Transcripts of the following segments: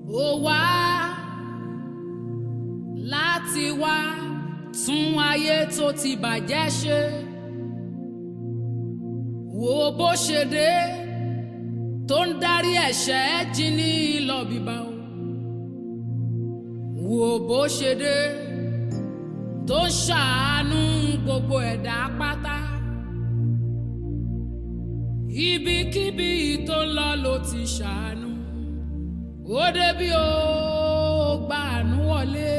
ó wá láti wá tún ayé tó ti bàjẹ́ ṣe. Wo bó ṣe dé tó ń dárí ẹ̀ṣẹ̀ jì ní lọ bíbá o. Wo bó ṣe dé tó ń ṣàánú gbogbo ẹ̀dá pátá. Ibikíbi tó ń lọ ló ti ṣàánú. Ó débí ó gba àánú wọlé.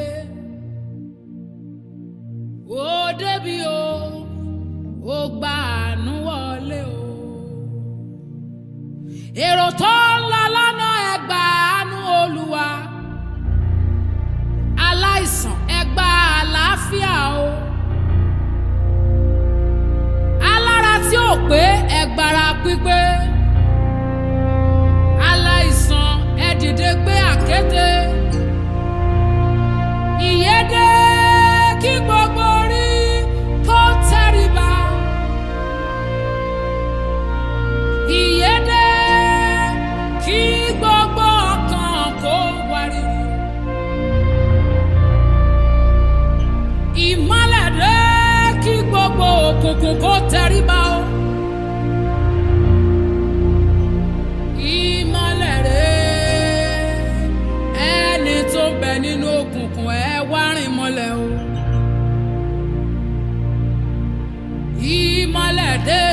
Ó débí ó gba àánú wọlé o. Èrò tó ń lọ lọ́nà ẹ gba àánú Olúwa. Aláìsàn ẹ gba àlàáfíà o. Alára tí ò pé ẹ gbára pípé. Aláìsàn ẹ dìde gbé àkéte. Ìyédè kí gbogbo orí kó tẹríba. Ìyédè kí gbogbo ọkàn kó wárìrì. Ìmọ́lẹ̀ dé kí gbogbo òkùnkùn kó tẹríba o. Ìmọ́lẹ̀ dé ẹni tó ń bẹ nínú òkùnkùn ẹ wá rìn mọ́lẹ̀ o. Ìmọ́lẹ̀ dé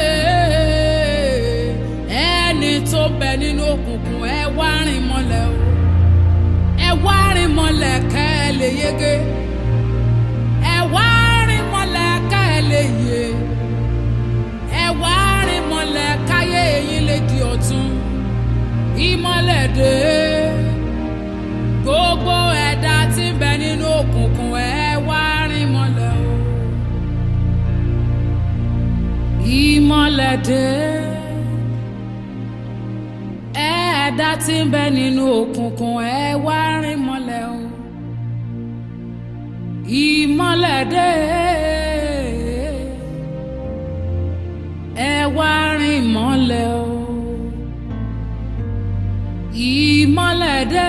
ẹni tó ń bẹ nínú òkùnkùn ẹ wá rìn mọ́lẹ̀ o. Ẹ wá rìn mọ́lẹ̀ kẹ́ ẹ lè yege. Ẹ wá rìn mọ́lẹ̀ ká ẹ lè yè. Ẹ wá rìn mọ́lẹ̀ káyé yín lè di ọ̀tun. Ìmọ́lẹ̀ dé gbogbo ẹ̀dá tí ń bẹ nínú òkùnkùn ẹ wá rìn mọ́lẹ̀ o. Ìmọ́lẹ̀ dé ẹ̀dá tí ń bẹ nínú òkùnkùn ẹ wá rìn mọ́lẹ̀ o. Ìmọ́lẹ̀ dé ẹ wá rìn mọ́lẹ̀ o. Ìmọ́lẹ̀ dé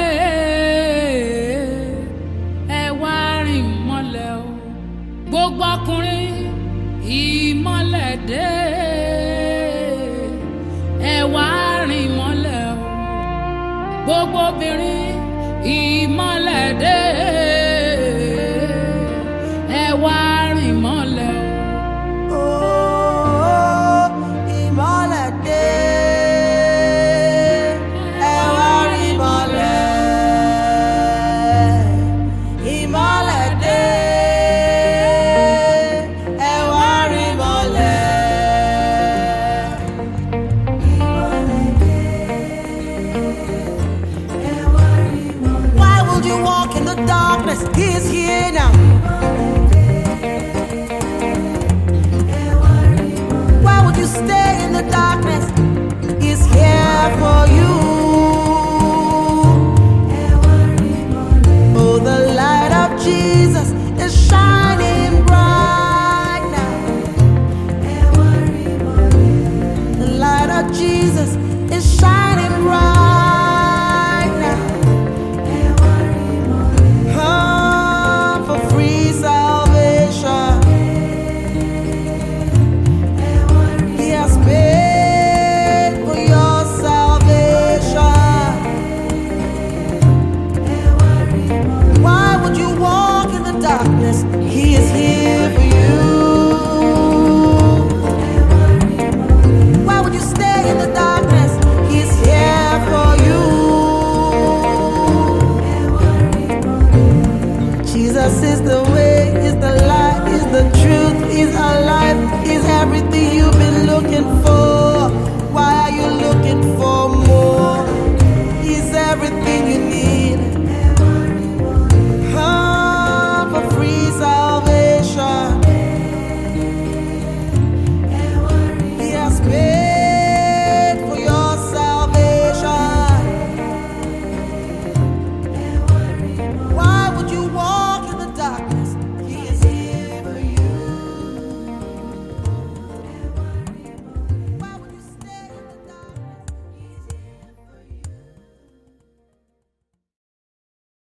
ẹ wá rìn mọ́lẹ̀ o. Gbogbo ọkùnrin ìmọ́lẹ̀ dé ẹ wá rìn mọ́lẹ̀ o. Gbogbo obìnrin ìmọ́lẹ̀ dé ẹ wá rìn mọ́lẹ̀ o. Oh, ìmọ́lẹ̀ dé, ẹ wá rìn mọ́lẹ̀. Ìmọ́lẹ̀ dé, ẹ wá rìn mọ́lẹ̀. Ìmọ́lẹ̀ dé, ẹ wá rìn mọ́lẹ̀. Why would you walk in the darkness? He is here now. Why would you stay in the darkness? He's here for you.